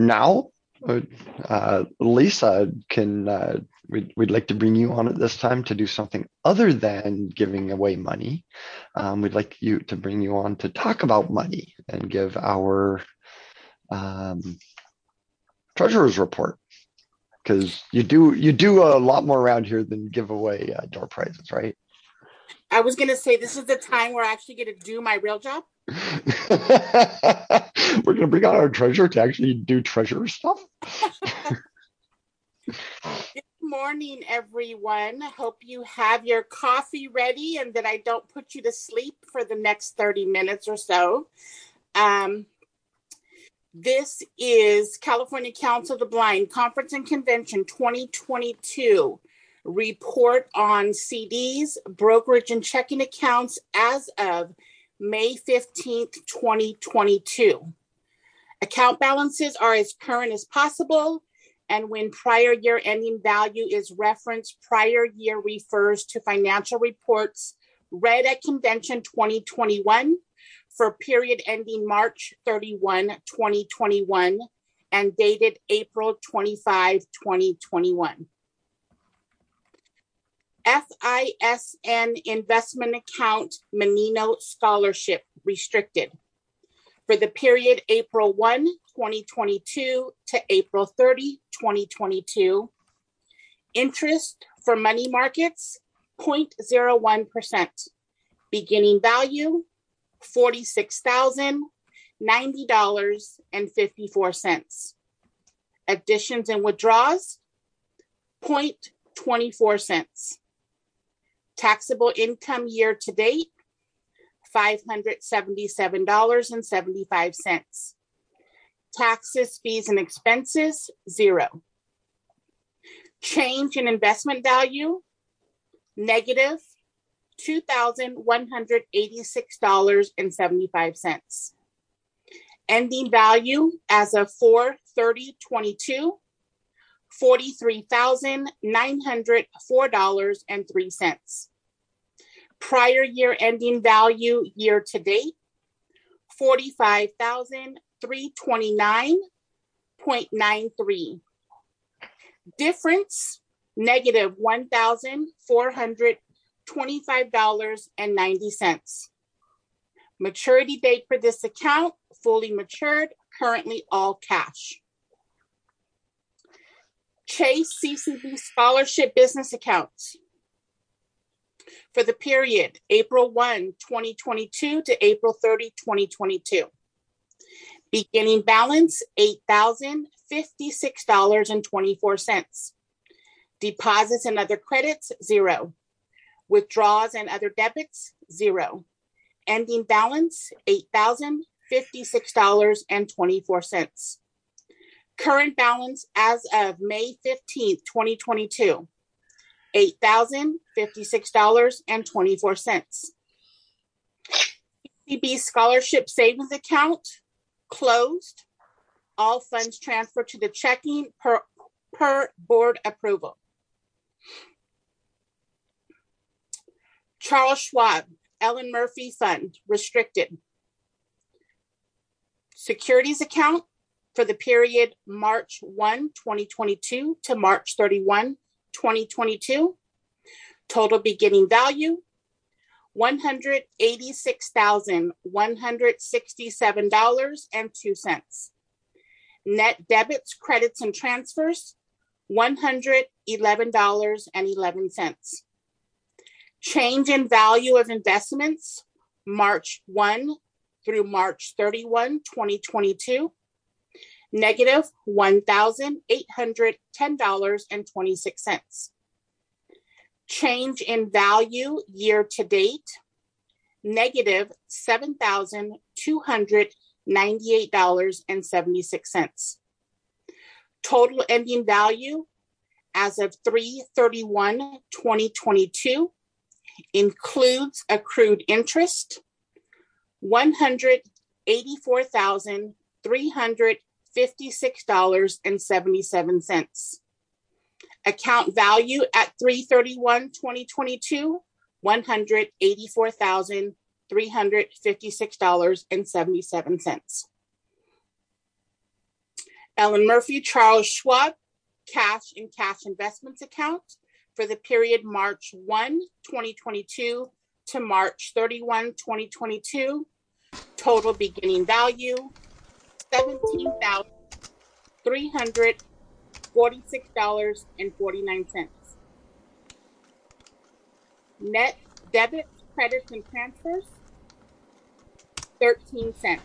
now, Lisa can, we'd like to bring you on at this time to do something other than giving away money. We'd like you to bring you on to talk about money and give our treasurer's report. Because you do a lot more around here than give away door prizes, right? I was going to say, this is the time where I actually get to do my real job. We're going to bring on our treasurer to actually do treasurer stuff. Good morning, everyone. Hope you have your coffee ready and that I don't put you to sleep for the next 30 minutes or so. This is California Council of the Blind Conference and Convention 2022 report on CDs, brokerage, and checking accounts as of May 15th, 2022. Account balances are as current as possible, and when prior year ending value is referenced, prior year refers to financial reports read at Convention 2021 for period ending March 31, 2021, and dated April 25, 2021. FISN Investment Account Menino Scholarship Restricted for the period April 1, 2022 to April 30, 2022. Interest for money markets, 0.01%. Beginning value, $46,090.54. Additions and withdrawals, 0.24 cents. Taxable income year to date, $577.75. Taxes, fees, and expenses, 0. Change in investment value, negative $2,186.75. Ending value as of 4/30/22, $43,904.03. Prior year ending value year to date, $45,329.93. Difference, negative $1,425.90. Maturity date for this account, fully matured, currently all cash. Chase CCB Scholarship Business Accounts for the period April 1, 2022 to April 30, 2022. Beginning balance, $8,056.24. Deposits and other credits, 0. Withdrawals and other debits, 0. Ending balance, $8,056.24. Current balance as of May 15th, 2022, $8,056.24. CCB Scholarship Savings Account, closed. All funds transferred to the checking per board approval. Charles Schwab, Ellen Murphy Fund, restricted. Securities account for the period March 1, 2022 to March 31, 2022. Total beginning value, $186,167.02. Net debits, credits, and transfers, $111.11. Change in value of investments, March 1 through March 31, 2022, negative $1,810.26. Change in value year to date, negative $7,298.76. Total ending value as of 3/31/2022 includes accrued interest, $184,356.77. Account value at 3/31/2022, $184,356.77. Ellen Murphy Charles Schwab cash and cash investments account for the period March 1, 2022 to March 31, 2022. Total beginning value, $17,346.49. Net debits, credits, and transfers, 13 cents.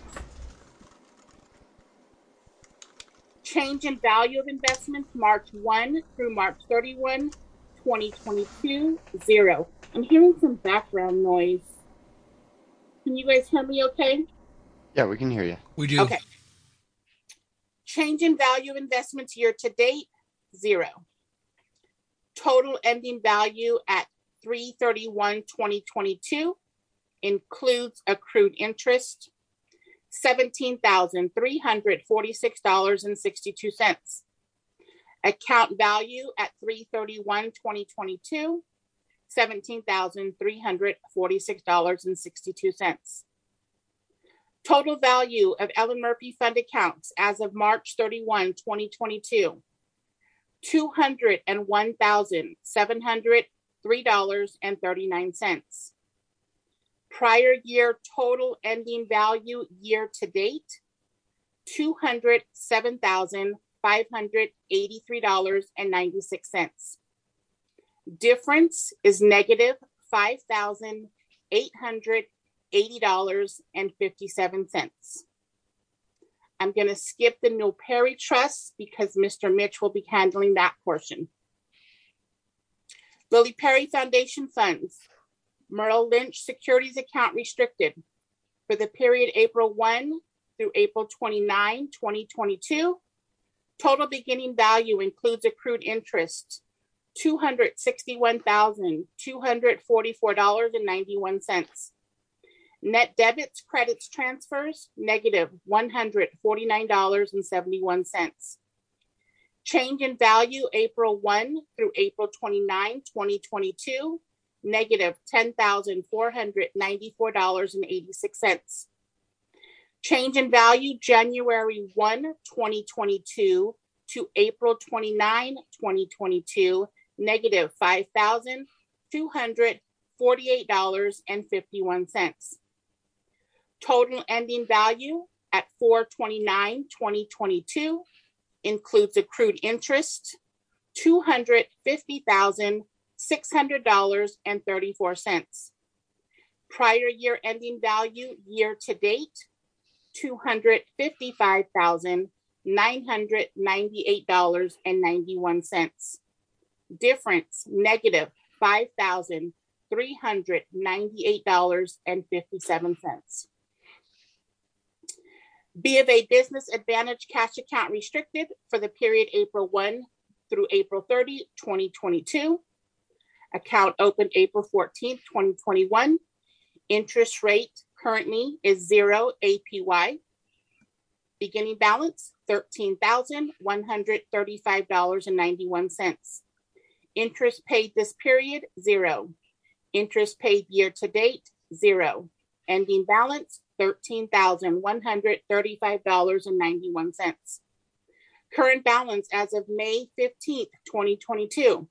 Change in value of investments, March 1 through March 31, 2022, 0. I'm hearing some background noise. Can you guys hear me okay? Yeah, we can hear you. We do. Okay. Change in value of investments year to date, 0. Total ending value at 3/31/2022 includes accrued interest, $17,346.62. Account value at 3/31/2022, $17,346.62. Total value of Ellen Murphy Fund accounts as of March 31, 2022, $201,703.39. Prior year total ending value year to date, $207,583.96. Difference is negative $5,880.57. I'm going to skip the Neil Perry Trust because Mr. Mitch will be handling that portion. Lily Perry Foundation Funds, Merrill Lynch Securities Account Restricted for the period April 1 through April 29, 2022. Total beginning value includes accrued interest, $261,244.91. Net debits, credits, transfers, negative $149.71. Change in value April 1 through April 29, 2022, negative $10,494.86. Change in value January 1, 2022 to April 29, 2022, negative $5,248.51. Total ending value at 4/29/2022 includes accrued interest, $250,600.34. Prior year ending value year to date, $255,998.91. Difference negative $5,398.57. B of A Business Advantage Cash Account Restricted for the period April 1 through April 30, 2022. Account opened April 14, 2021. Interest rate currently is 0 APY. Beginning balance, $13,135.91. Interest paid this period, 0. Interest paid year to date, 0. Ending balance, $13,135.91. Current balance as of May 15th, 2022,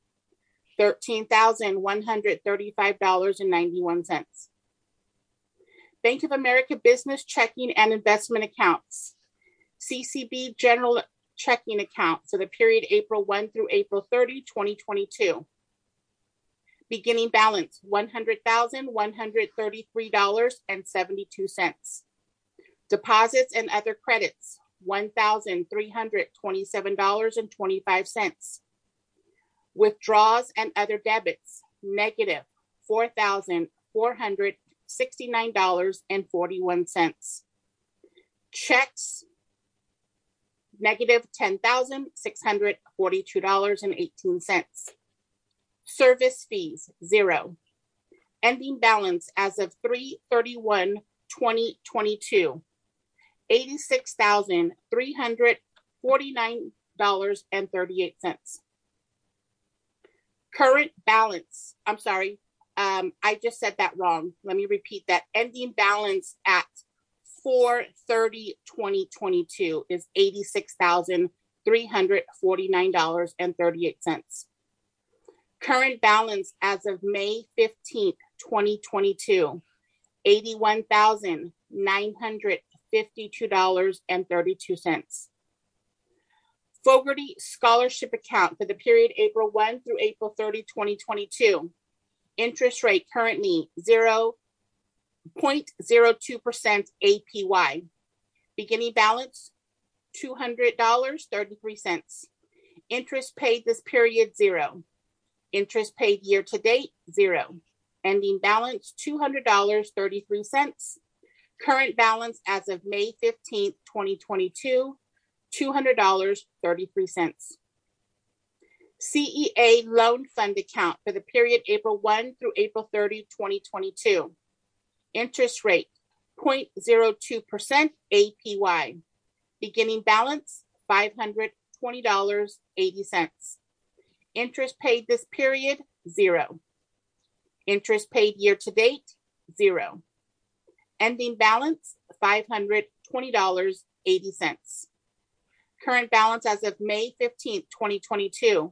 $13,135.91. Bank of America Business Checking and Investment Accounts. CCB General Checking Account for the period April 1 through April 30, 2022. Beginning balance, $100,133.72. Deposits and other credits, $1,327.25. Withdrawals and other debits, negative $4,469.41. Checks, negative $10,642.18. Service fees, 0. Ending balance as of 3/31/2022, $86,349.38. Current balance, I'm sorry, I just said that wrong. Let me repeat that. Ending balance at 4/30/2022 is $86,349.38. Current balance as of May 15th, 2022, $81,952.32. Fogarty Scholarship Account for the period April 1 through April 30, 2022. Interest rate currently 0.02% APY. Beginning balance $200.33. Interest paid this period 0. Interest paid year to date 0. Ending balance $200.33. Current balance as of May 15th, 2022, $200.33. CEA Loan Fund Account for the period April 1 through April 30, 2022. Interest rate 0.02% APY. Beginning balance $520.80. Interest paid this period 0. Interest paid year to date 0. Ending balance $520.80. Current balance as of May 15th, 2022,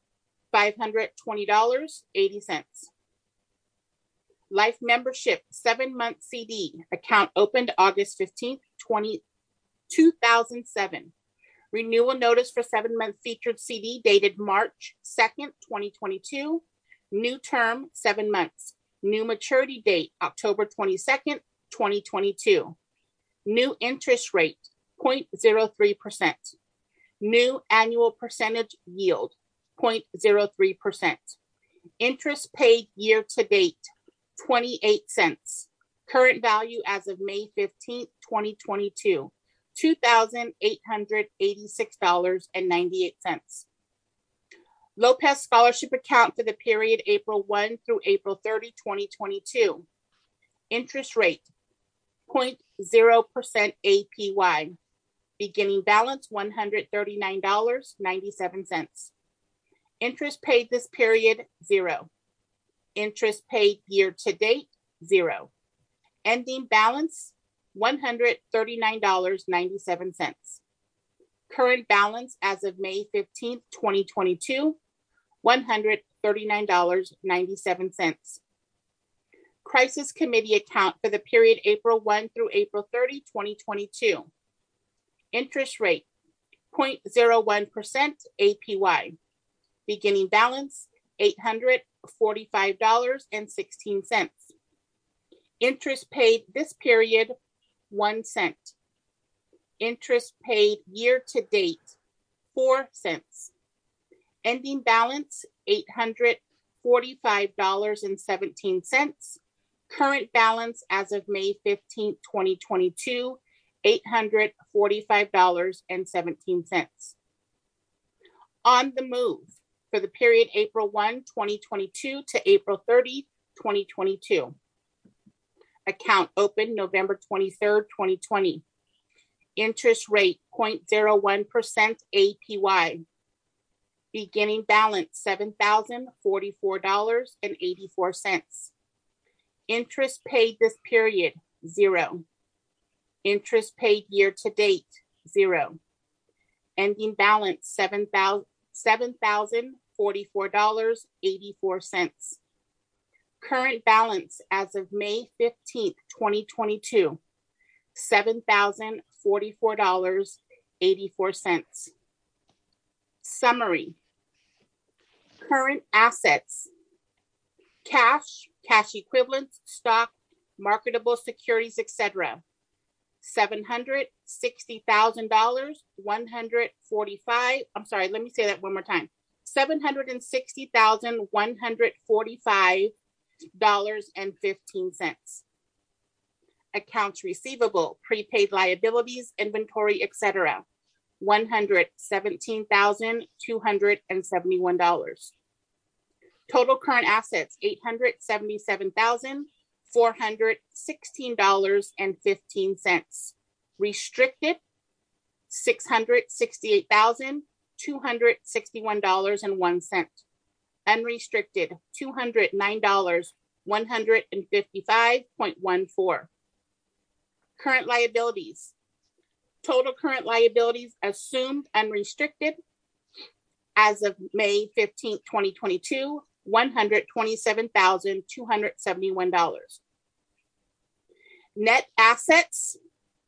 $520.80. Life Membership 7-month CD account opened August 15th, 2007. Renewal notice for 7-month featured CD dated March 2nd, 2022. New term 7 months. New maturity date October 22nd, 2022. New interest rate 0.03%. New annual percentage yield 0.03%. Interest paid year to date 28 cents. Current value as of May 15th, 2022, $2,886.98. Lopez Scholarship Account for the period April 1 through April 30, 2022. Interest rate 0.0% APY. Beginning balance $139.97. Interest paid this period 0. Interest paid year to date 0. Ending balance $139.97. Current balance as of May 15th, 2022, $139.97. Crisis Committee Account for the period April 1 through April 30, 2022. Interest rate 0.01% APY. Beginning balance $845.16. Interest paid this period 1 cent. Interest paid year to date 4 cents. Ending balance $845.17. Current balance as of May 15th, 2022, $845.17. On the move for the period April 1, 2022 to April 30, 2022. Account open November 23rd, 2020. Interest rate 0.01% APY. Beginning balance $7,044.84. Interest paid this period 0. Interest paid year to date 0. Ending balance $7,044.84. Current balance as of May 15th, 2022, $7,044.84. Summary. Current assets: cash, cash equivalents, stock, marketable securities, etc. $760,000, 145. I'm sorry, let me say that one more time. $760,145.15. Accounts receivable, prepaid liabilities, inventory, etc. $117,271. Total current assets, $877,416.15. Restricted, $668,261.01. Unrestricted, $209,155.14. Current liabilities. Total current liabilities assumed unrestricted as of May 15th, 2022, $127,271. Net assets,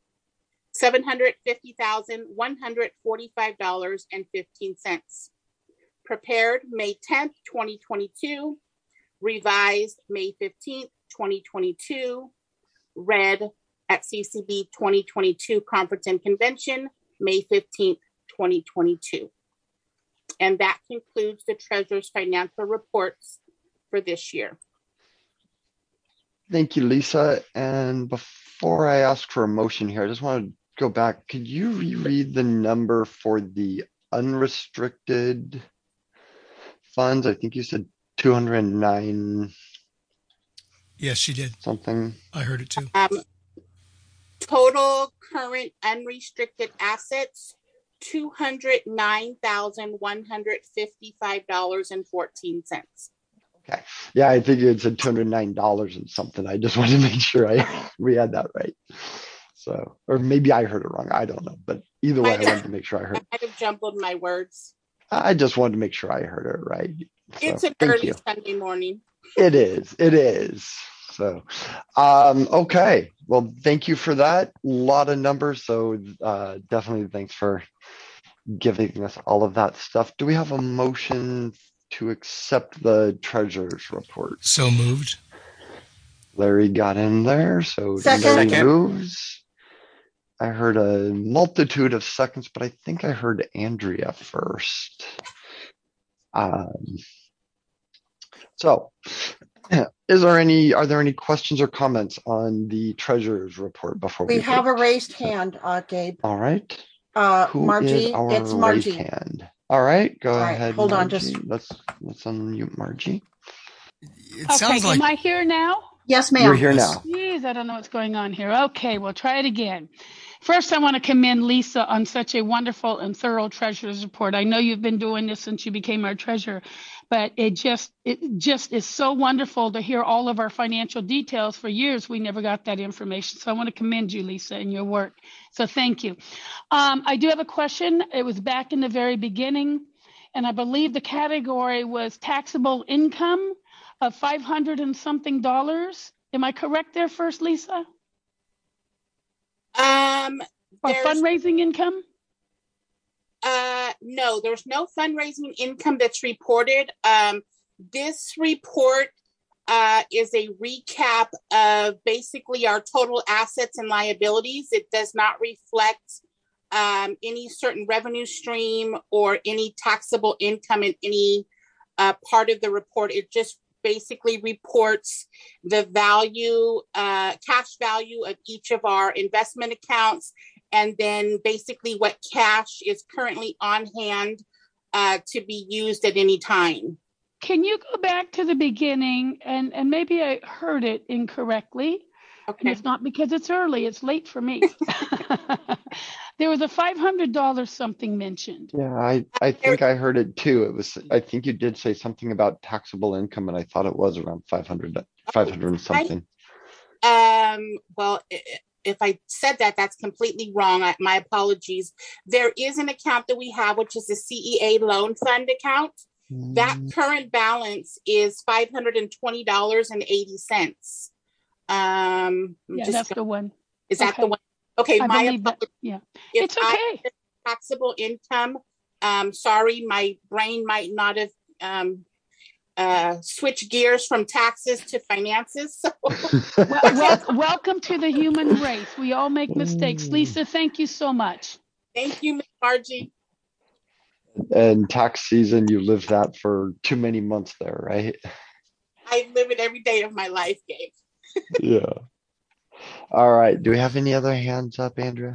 $750,145.15. Prepared May 10th, 2022. Revised May 15th, 2022. Read at CCB 2022 Conference and Convention, May 15th, 2022. And that concludes the Treasurer's financial reports for this year. Thank you, Lisa. And before I ask for a motion here, I just want to go back. Could you reread the number for the unrestricted funds? I think you said 209. Yes, she did. Something. I heard it too. Total current unrestricted assets, $209,155.14. Okay. Yeah, I think it said $209 and something. I just wanted to make sure we had that right. So, or maybe I heard it wrong. I don't know. But either way, I wanted to make sure I heard. I might have jumbled my words. I just wanted to make sure I heard it right. So, it's an early Sunday morning. It is. It is. So, okay. Well, thank you for that. A lot of numbers. So definitely thanks for giving us all of that stuff. Do we have a motion to accept the treasurer's report? So moved. Larry got in there. So Second. Larry moves. I heard a multitude of seconds, but I think I heard Andrea first. So are there any questions or comments on the treasurer's report before we have a raised hand, Gabe. All right. Margie, it's Margie. Hand? All right, go ahead. Hold Margie. on, let's unmute Margie. It sounds like. Am I here now? Yes, ma'am. You're here now. Jeez, I don't know what's going on here. Okay, we'll try it again. First, I want to commend Lisa on such a wonderful and thorough treasurer's report. I know you've been doing this since you became our treasurer, but it just is so wonderful to hear all of our financial details. For years, we never got that information. So I want to commend you, Lisa, and your work. So thank you. I do have a question. It was back in the very beginning, and I believe the category was taxable income of $500 and something. Am I correct there first, Lisa? Or fundraising income? No, there's no fundraising income that's reported. This report is a recap of basically our total assets and liabilities. It does not reflect any certain revenue stream or any taxable income in any part of the report. It just basically reports the value, cash value of each of our investment accounts, and then basically what cash is currently on hand to be used at any time. Can you go back to the beginning and maybe I heard it incorrectly? Okay. And it's not because it's early, it's late for me. There was a $500 something mentioned. Yeah, I think I heard it too. I think you did say something about taxable income, and I thought it was around 500 and something. Well, if I said that, that's completely wrong. My apologies. There is an account that we have, which is the CEA loan fund account. That current balance is $520.80. That's the one. Is that the one? Okay, my apologies. Yeah, it's okay. Taxable income. Sorry, my brain might not have switched gears from taxes to finances. So. Welcome to the human race. We all make mistakes. Lisa, thank you so much. Thank you, Ms. Margie. And tax season, you lived that for too many months there, right? I live it every day of my life, Gabe. Yeah. All right. Do we have any other hands up, Andrea?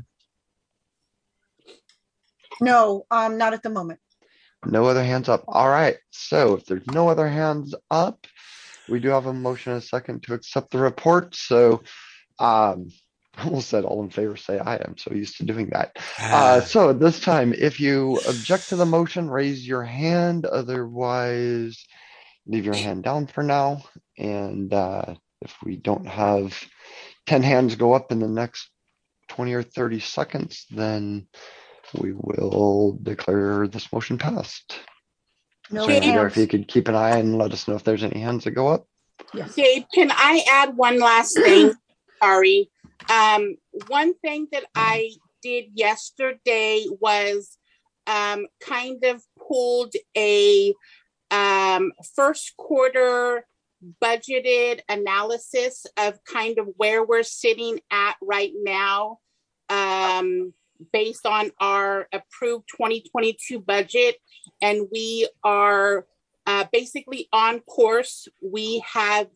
No, not at the moment. No other hands up. All right. So if there's no other hands up, we do have a motion and a second to accept the report. So I almost said all in favor, say aye. I'm so used to doing that. So at this time, if you object to the motion, raise your hand. Otherwise, leave your hand down for now. And if we don't have 10 hands go up in the next 20 or 30 seconds, then we will declare this motion passed. No So Andrea, hands. if you could keep an eye and let us know if there's any hands that go up. Yes. Gabe, can I add one last thing? Sorry. One thing that I did yesterday was kind of pulled a first quarter budgeted analysis of kind of where we're sitting at right now, based on our approved 2022 budget. And we are basically on course. We have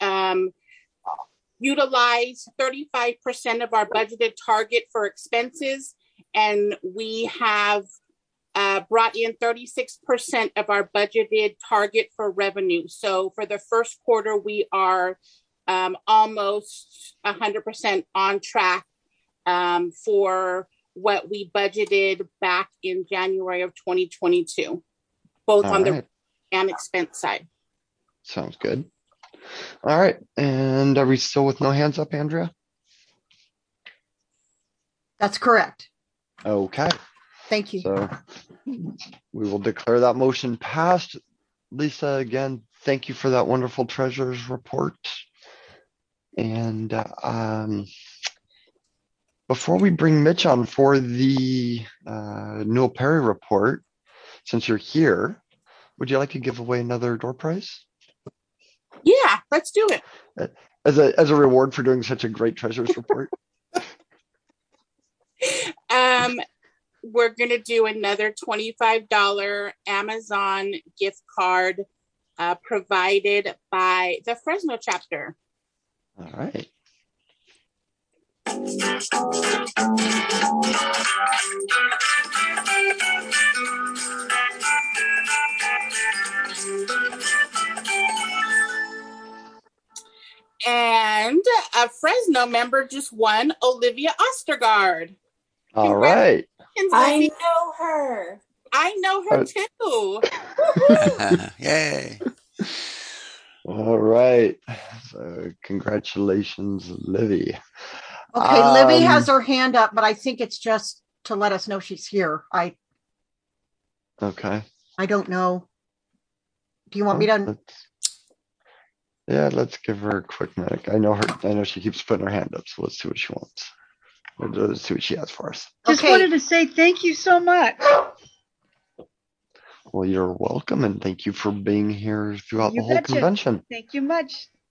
utilized 35% of our budgeted target for expenses, and we have brought in 36% of our budgeted target for revenue. So for the first quarter, we are almost 100% on track for what we budgeted back in January of 2022, both on the and expense side. Sounds good. All right. And are we still with no hands up, Andrea? That's correct. Okay. Thank you. So we will declare that motion passed. Lisa, again, thank you for that wonderful treasurer's report. And before we bring Mitch on for the Newell Perry report, since you're here, would you like to give away another door prize? Yeah, let's do it. As a reward for doing such a great treasurer's report? We're going to do another $25 Amazon gift card provided by the Fresno chapter. All right. And a Fresno member just won, Olivia Ostergaard. All right. I know her. I know her too. Yay. All right. So congratulations, Livy. Okay, Libby has her hand up, but I think it's just to let us know she's here. Okay. I don't know. Do you want me to? Let's give her a quick minute. I know she keeps putting her hand up, so let's see what she wants. Let's see what she has for us. Just wanted to say thank you so much. Well, you're welcome, and thank you for being here throughout the whole convention. Thank you much.